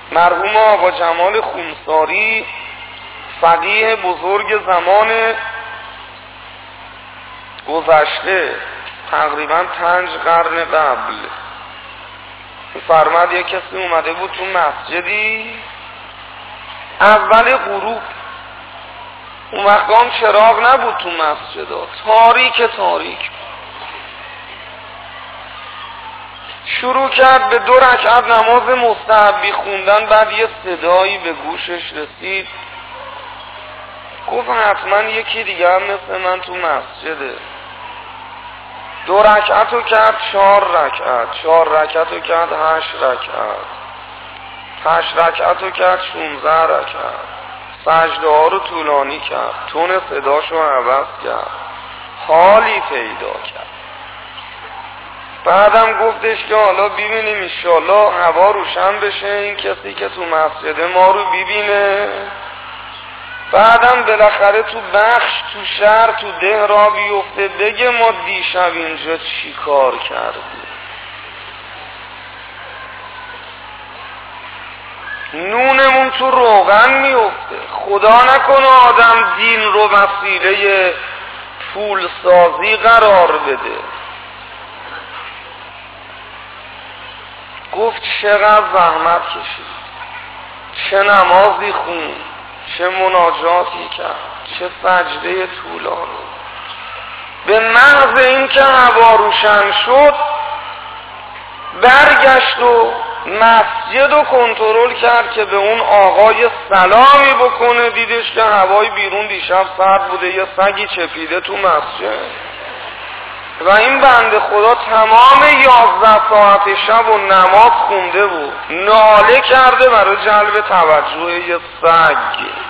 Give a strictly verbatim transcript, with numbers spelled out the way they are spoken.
مرحوم آقا جمال خونساری فقیه بزرگ زمان گذشته، تقریبا پنج قرن قبل، فرمد یک کسی اومده بود تو مسجدی اول غروب، اون مقام چراغ نبود تو مسجد، تاریک تاریک. شروع کرد به دو رکعت نماز مستحبی خوندن، بعد یه صدایی به گوشش رسید، گفت حتما یکی دیگه هم مثل من تو مسجده. دو رکعت رو کرد چهار رکعت، چهار رکعت رو کرد هشت رکعت، هشت رکعت رو کرد شونزده رکعت، سجده ها رو طولانی کرد، تون صداش رو عوض کرد، حالی پیدا کرد. بعدم گفتش که حالا ببینیم انشالله هوا روشن بشه، این کسی که تو مسجد ما رو ببینه. بعدم بالاخره تو بخش، تو شهر، تو ده را بیفته، بگه ما دیشب اینجا چی کار کردیم. نونمون تو روغن میفته. خدا نکنه آدم دین رو وسیله پول سازی قرار بده. گفت چقدر زحمت کشید، چه نمازی خوند، چه مناجاتی کرد، چه سجده طولانی. به محض این که هوا روشن شد برگشت و مسجد رو کنترل کرد که به اون آقای سلامی بکنه. دیدش که هوای بیرون دیشب سرد بوده، یه سگی چپیده تو مسجد و این بنده خدا تمام یازده ساعت شب و نماز خونده بود، ناله کرده برای جلب توجه یه سگ.